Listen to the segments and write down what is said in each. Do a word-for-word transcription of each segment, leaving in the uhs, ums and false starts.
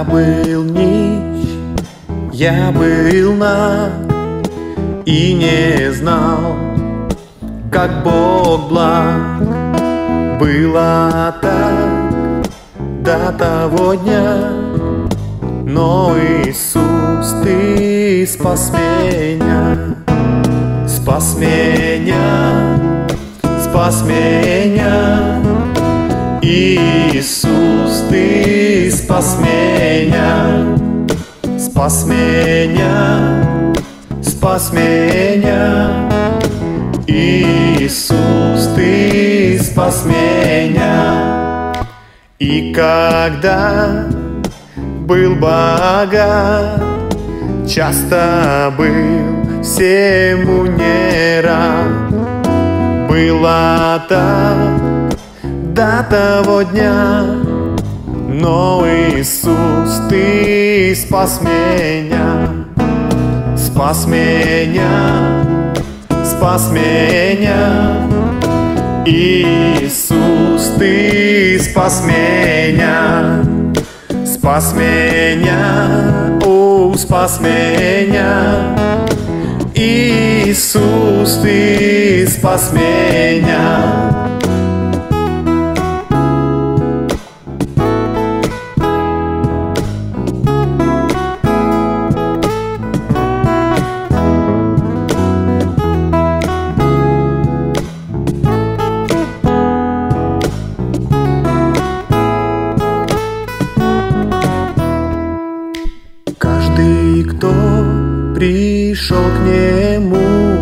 был нищ, я был наг и не знал, как Бог благ. Было так до того дня, но Иисус, Ты спас меня, спас меня, спас меня. Иисус, Ты спас меня, спас меня, спас меня. Иисус, Ты спас меня. И когда был богат, часто был всему не рад. Было так до того дня, но Иисус, Ты спас меня, спас меня, спас меня. Иисус, Ты спас меня, спас меня, о, спас меня. Иисус, Ты спас меня. Каждый, кто пришел к Нему,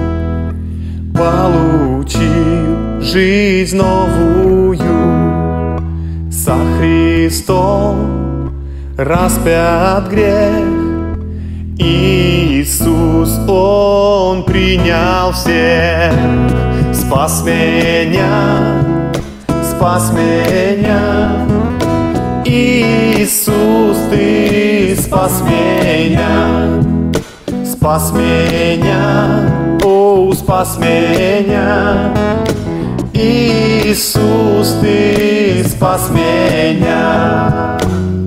получил жизнь новую. Со Христом распят грех, Иисус, Он принял всех. Спас меня, спас меня. Иисус, Ты спас меня, спас меня, о, спас меня. Иисус, Ты спас меня.